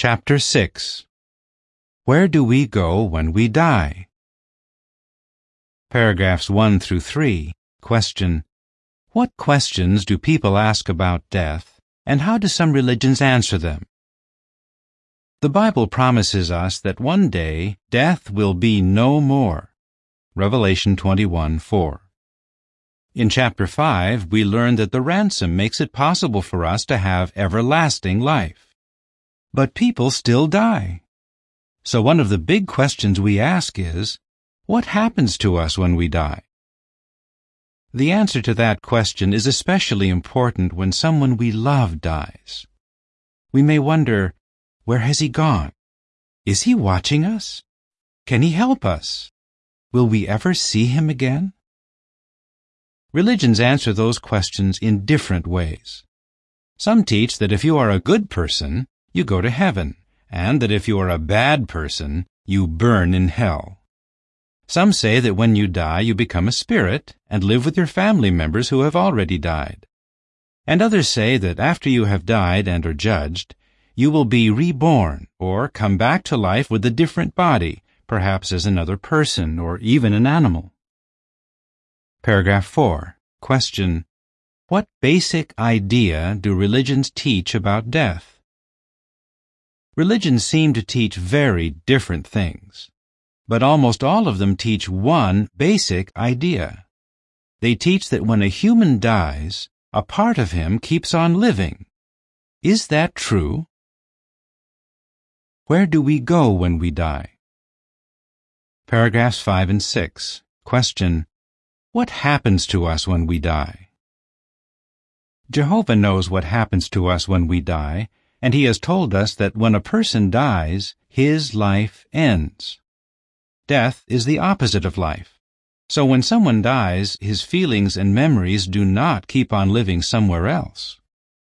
Chapter 6. Where do we go when we die? Paragraphs 1 through 3. Question: what questions do people ask about death, and how do some religions answer them? The Bible promises us that one day death will be no more. Revelation 21:4. In chapter 5, we learn that the ransom makes it possible for us to have everlasting life. But people still die. So one of the big questions we ask is, what happens to us when we die? The answer to that question is especially important when someone we love dies. We may wonder, where has he gone? Is he watching us? Can he help us? Will we ever see him again? Religions answer those questions in different ways. Some teach that if you are a good person, you go to heaven, and that if you are a bad person, you burn in hell. Some say that when you die, you become a spirit and live with your family members who have already died. And others say that after you have died and are judged, you will be reborn or come back to life with a different body, perhaps as another person or even an animal. Paragraph 4. Question: what basic idea do religions teach about death? Religions seem to teach very different things, but almost all of them teach one basic idea. They teach that when a human dies, a part of him keeps on living. Is that true? Where do we go when we die? Paragraphs 5 and 6. Question: what happens to us when we die? Jehovah knows what happens to us when we die, and he has told us that when a person dies, his life ends. Death is the opposite of life. So when someone dies, his feelings and memories do not keep on living somewhere else.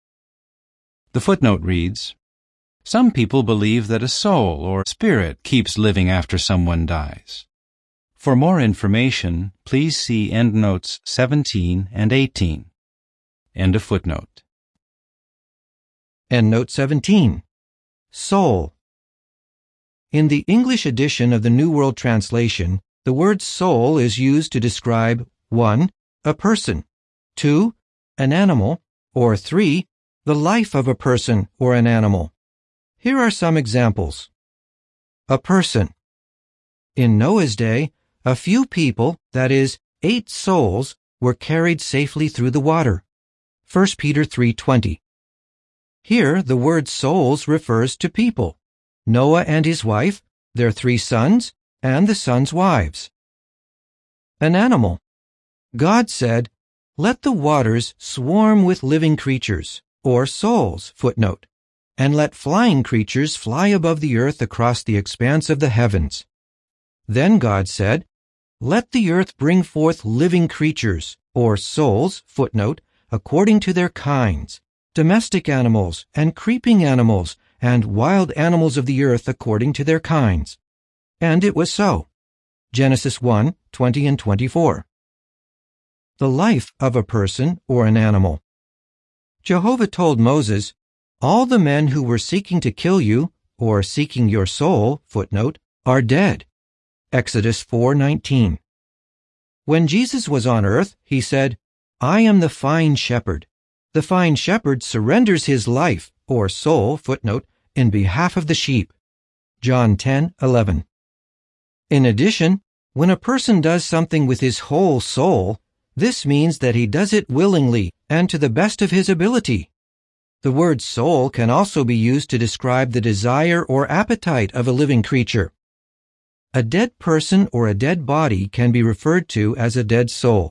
The footnote reads, some people believe that a soul or spirit keeps living after someone dies. For more information, please see endnotes 17 and 18. End of footnote. Endnote 17. Soul. In the English edition of the New World Translation, the word soul is used to describe 1. A person, 2. An animal, or 3. The life of a person or an animal. Here are some examples. A person. In Noah's day, a few people, that is, 8 souls, were carried safely through the water. 1 Peter 3:20. Here, the word souls refers to people: Noah and his wife, their 3 sons, and the sons' wives. An animal. God said, "Let the waters swarm with living creatures," or souls, footnote, "and let flying creatures fly above the earth across the expanse of the heavens." Then God said, "Let the earth bring forth living creatures," or souls, footnote, "according to their kinds, domestic animals and creeping animals, and wild animals of the earth according to their kinds." And it was so. Genesis 1:20 and 24. The life of a person or an animal. Jehovah told Moses, "All the men who were seeking to kill you, or seeking your soul, footnote, are dead." Exodus 4:19. When Jesus was on earth, he said, "I am the fine shepherd." The fine shepherd surrenders his life, or soul, footnote, in behalf of the sheep. John 10:11. In addition, when a person does something with his whole soul, this means that he does it willingly and to the best of his ability. The word soul can also be used to describe the desire or appetite of a living creature. A dead person or a dead body can be referred to as a dead soul.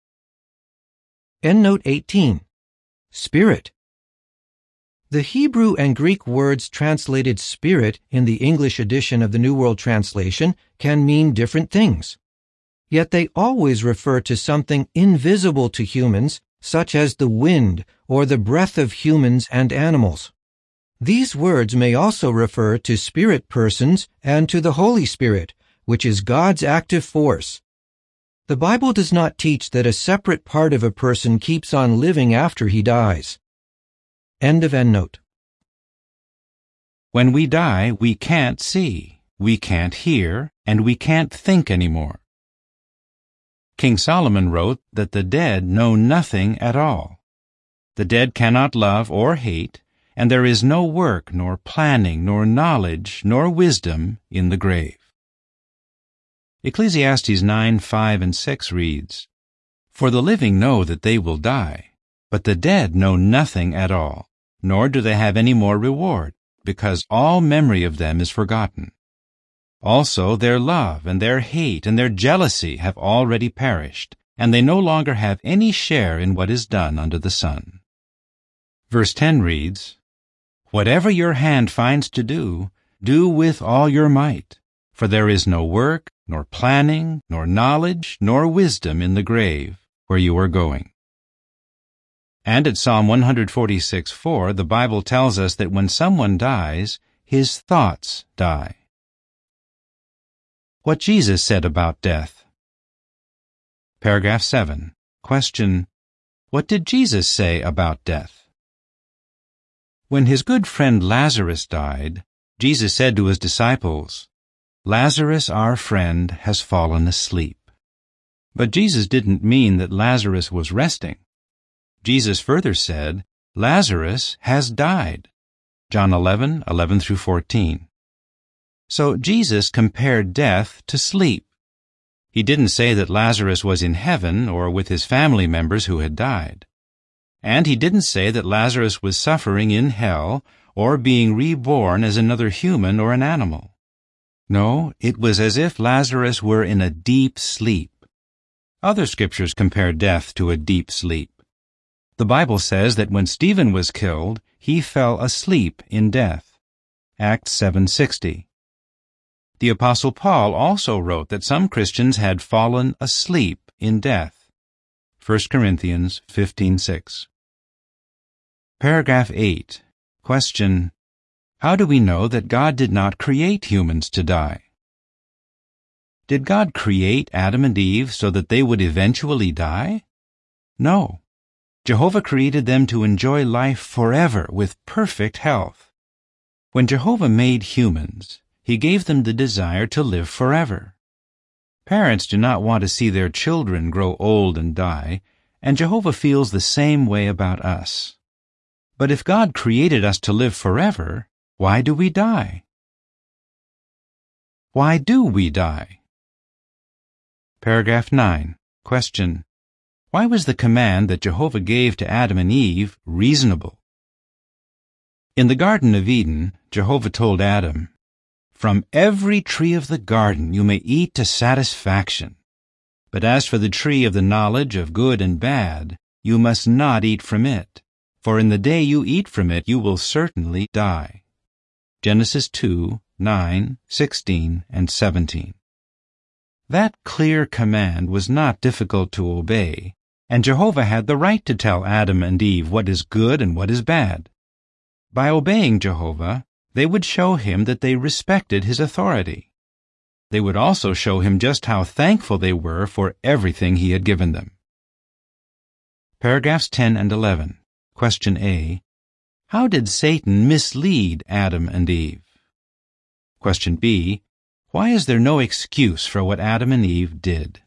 Endnote 18. Spirit. The Hebrew and Greek words translated spirit in the English edition of the New World Translation can mean different things. Yet they always refer to something invisible to humans, such as the wind or the breath of humans and animals. These words may also refer to spirit persons and to the Holy Spirit, which is God's active force. The Bible does not teach that a separate part of a person keeps on living after he dies. End of endnote. When we die, we can't see, we can't hear, and we can't think anymore. King Solomon wrote that the dead know nothing at all. The dead cannot love or hate, and there is no work, nor planning, nor knowledge, nor wisdom in the grave. Ecclesiastes 9:5 and 6 reads, For the living know that they will die, but the dead know nothing at all, nor do they have any more reward, because all memory of them is forgotten. Also their love and their hate and their jealousy have already perished, and they no longer have any share in what is done under the sun. Verse 10 reads, Whatever your hand finds to do, do with all your might, for there is no work, nor planning, nor knowledge, nor wisdom in the grave where you are going. And at Psalm 146:4, the Bible tells us that when someone dies, his thoughts die. What Jesus said about death. Paragraph 7. Question: What did Jesus say about death? When his good friend Lazarus died, Jesus said to his disciples, Lazarus, our friend, has fallen asleep. But Jesus didn't mean that Lazarus was resting. Jesus further said, Lazarus has died. John 11:11 through 14. So Jesus compared death to sleep. He didn't say that Lazarus was in heaven or with his family members who had died. And he didn't say that Lazarus was suffering in hell or being reborn as another human or an animal. No, it was as if Lazarus were in a deep sleep. Other scriptures compare death to a deep sleep. The Bible says that when Stephen was killed, he fell asleep in death. Acts 7:60. The Apostle Paul also wrote that some Christians had fallen asleep in death. 1 Corinthians 15:6. Paragraph 8. Question: How do we know that God did not create humans to die? Did God create Adam and Eve so that they would eventually die? No. Jehovah created them to enjoy life forever with perfect health. When Jehovah made humans, He gave them the desire to live forever. Parents do not want to see their children grow old and die, and Jehovah feels the same way about us. But if God created us to live forever, why do we die? Why do we die? Paragraph 9. Question: Why was the command that Jehovah gave to Adam and Eve reasonable? In the Garden of Eden, Jehovah told Adam, From every tree of the garden you may eat to satisfaction. But as for the tree of the knowledge of good and bad, you must not eat from it, for in the day you eat from it you will certainly die. Genesis 2:9, 16, and 17. That clear command was not difficult to obey, and Jehovah had the right to tell Adam and Eve what is good and what is bad. By obeying Jehovah, they would show him that they respected his authority. They would also show him just how thankful they were for everything he had given them. Paragraphs 10 and 11. Question A. How did Satan mislead Adam and Eve? Question B. Why is there no excuse for what Adam and Eve did?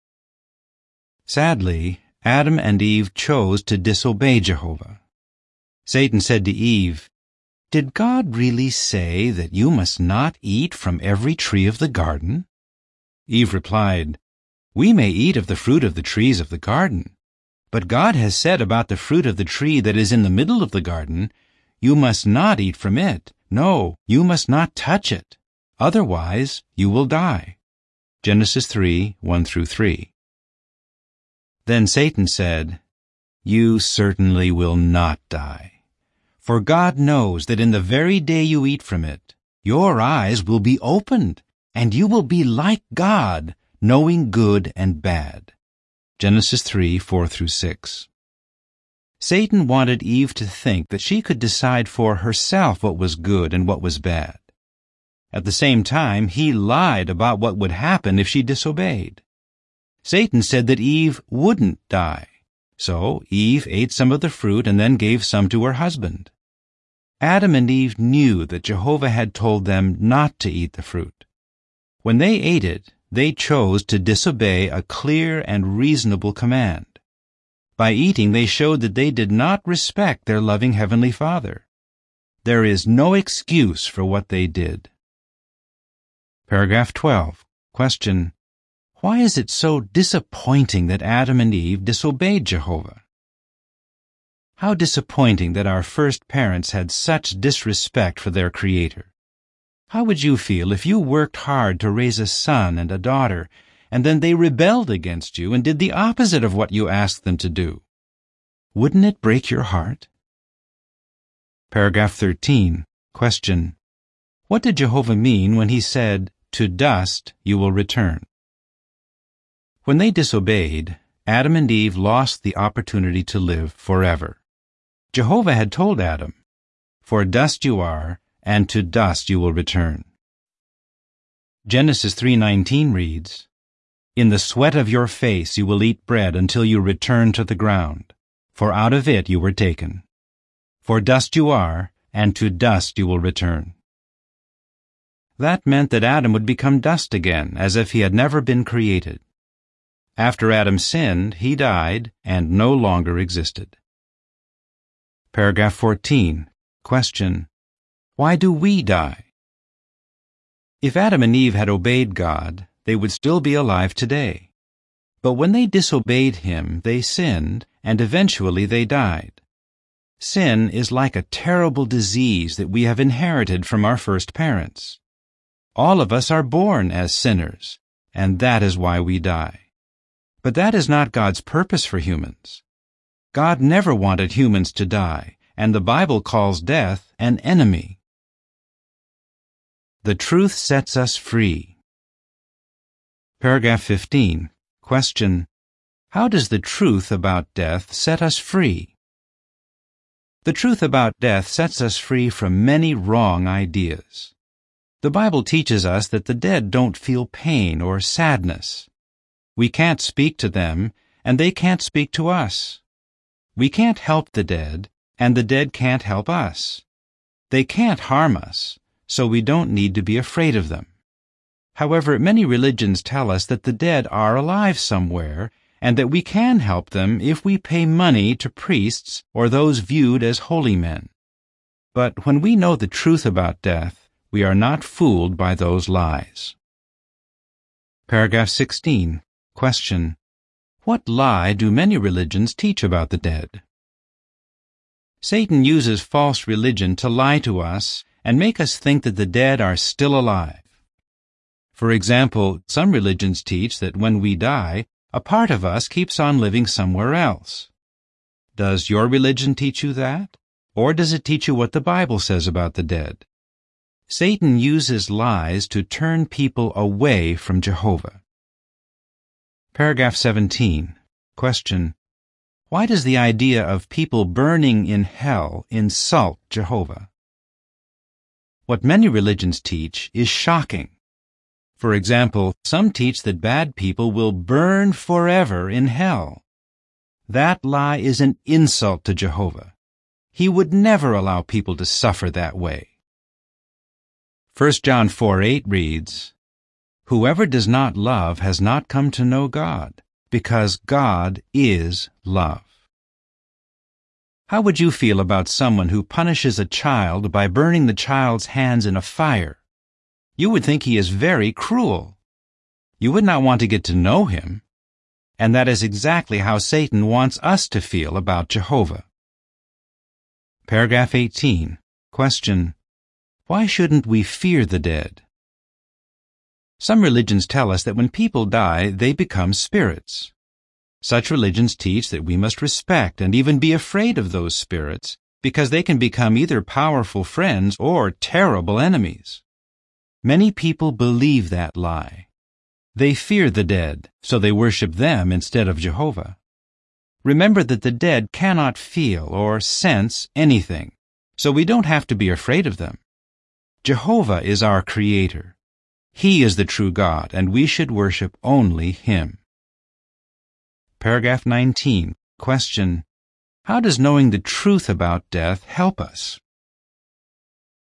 Sadly, Adam and Eve chose to disobey Jehovah. Satan said to Eve, Did God really say that you must not eat from every tree of the garden? Eve replied, We may eat of the fruit of the trees of the garden, but God has said about the fruit of the tree that is in the middle of the garden, You must not eat from it. No, you must not touch it. Otherwise, you will die. Genesis 3:1 through 3. Then Satan said, You certainly will not die. For God knows that in the very day you eat from it, your eyes will be opened, and you will be like God, knowing good and bad. Genesis 3:4 through 6. Satan wanted Eve to think that she could decide for herself what was good and what was bad. At the same time, he lied about what would happen if she disobeyed. Satan said that Eve wouldn't die. So Eve ate some of the fruit and then gave some to her husband. Adam and Eve knew that Jehovah had told them not to eat the fruit. When they ate it, they chose to disobey a clear and reasonable command. By eating, they showed that they did not respect their loving Heavenly Father. There is no excuse for what they did. Paragraph 12. Question: why is it so disappointing that Adam and Eve disobeyed Jehovah? How disappointing that our first parents had such disrespect for their Creator. How would you feel if you worked hard to raise a son and a daughter, and then they rebelled against you and did the opposite of what you asked them to do? Wouldn't it break your heart? Paragraph 13. Question: what did Jehovah mean when he said, "To dust you will return"? When they disobeyed, Adam and Eve lost the opportunity to live forever. Jehovah had told Adam, "For dust you are, and to dust you will return." Genesis 3:19 reads, "In the sweat of your face you will eat bread until you return to the ground, for out of it you were taken. For dust you are, and to dust you will return." That meant that Adam would become dust again, as if he had never been created. After Adam sinned, he died and no longer existed. Paragraph 14. Question: why do we die? If Adam and Eve had obeyed God, they would still be alive today. But when they disobeyed Him, they sinned, and eventually they died. Sin is like a terrible disease that we have inherited from our first parents. All of us are born as sinners, and that is why we die. But that is not God's purpose for humans. God never wanted humans to die, and the Bible calls death an enemy. The truth sets us free. Paragraph 15. Question: how does the truth about death set us free? The truth about death sets us free from many wrong ideas. The Bible teaches us that the dead don't feel pain or sadness. We can't speak to them, and they can't speak to us. We can't help the dead, and the dead can't help us. They can't harm us, so we don't need to be afraid of them. However, many religions tell us that the dead are alive somewhere, and that we can help them if we pay money to priests or those viewed as holy men. But when we know the truth about death, we are not fooled by those lies. Paragraph 16. Question: what lie do many religions teach about the dead? Satan uses false religion to lie to us and make us think that the dead are still alive. For example, some religions teach that when we die, a part of us keeps on living somewhere else. Does your religion teach you that? Or does it teach you what the Bible says about the dead? Satan uses lies to turn people away from Jehovah. Paragraph 17. Question: why does the idea of people burning in hell insult Jehovah? What many religions teach is shocking. For example, some teach that bad people will burn forever in hell. That lie is an insult to Jehovah. He would never allow people to suffer that way. 1 John 4:8 reads, "Whoever does not love has not come to know God, because God is love." How would you feel about someone who punishes a child by burning the child's hands in a fire? You would think he is very cruel. You would not want to get to know him. And that is exactly how Satan wants us to feel about Jehovah. Paragraph 18. Question: why shouldn't we fear the dead? Some religions tell us that when people die, they become spirits. Such religions teach that we must respect and even be afraid of those spirits because they can become either powerful friends or terrible enemies. Many people believe that lie. They fear the dead, so they worship them instead of Jehovah. Remember that the dead cannot feel or sense anything, so we don't have to be afraid of them. Jehovah is our Creator. He is the true God, and we should worship only Him. Paragraph 19. Question: how does knowing the truth about death help us?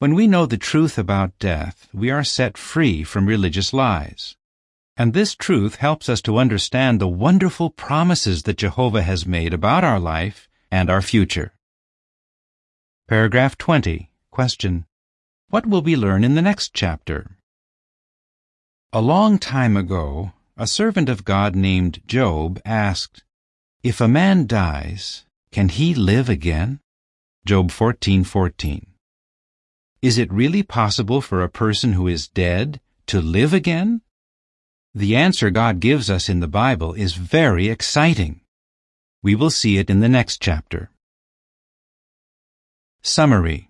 When we know the truth about death, we are set free from religious lies. And this truth helps us to understand the wonderful promises that Jehovah has made about our life and our future. Paragraph 20. Question. What will we learn in the next chapter? A long time ago, a servant of God named Job asked, "If a man dies, can he live again?" Job 14:14. Is it really possible for a person who is dead to live again? The answer God gives us in the Bible is very exciting. We will see it in the next chapter. Summary.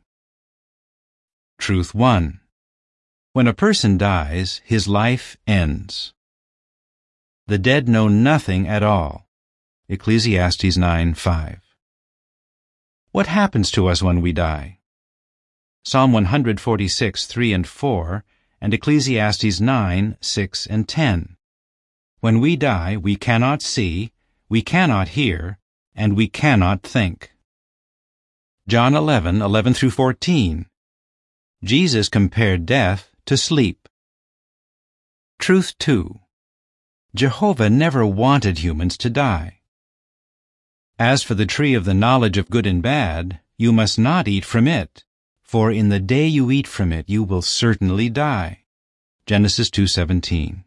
Truth 1. When a person dies, his life ends. The dead know nothing at all. Ecclesiastes 9:5. What happens to us when we die? Psalm 146:3 and 4, and Ecclesiastes 9:6 and 10. When we die, we cannot see, we cannot hear, and we cannot think. John 11:11 through 14. Jesus compared death to sleep. Truth 2. Jehovah never wanted humans to die. As for the tree of the knowledge of good and bad, you must not eat from it, for in the day you eat from it you will certainly die. Genesis 2:17.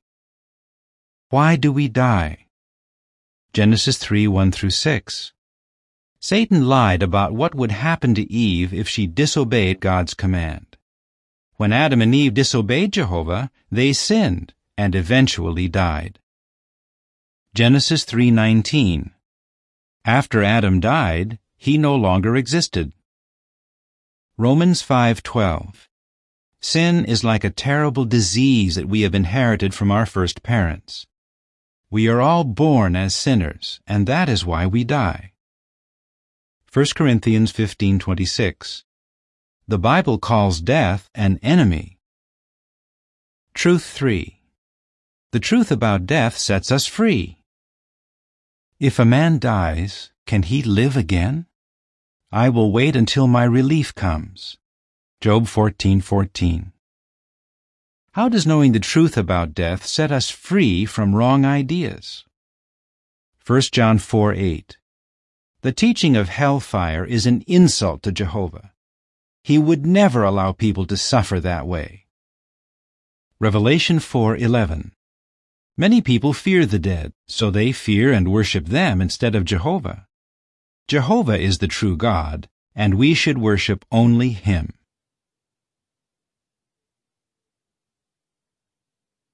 Why do we die? Genesis 3:1 through 6. Satan lied about what would happen to Eve if she disobeyed God's command. When Adam and Eve disobeyed Jehovah, they sinned and eventually died. Genesis 3:19. After Adam died, he no longer existed. Romans 5:12. Sin is like a terrible disease that we have inherited from our first parents. We are all born as sinners, and that is why we die. 1 Corinthians 15:26. The Bible calls death an enemy. Truth 3. The truth about death sets us free. If a man dies, can he live again? I will wait until my relief comes. Job 14:14. How does knowing the truth about death set us free from wrong ideas? 1 John 4:8. The teaching of hellfire is an insult to Jehovah. He would never allow people to suffer that way. Revelation 4:11. Many people fear the dead, so they fear and worship them instead of Jehovah. Jehovah is the true God, and we should worship only Him.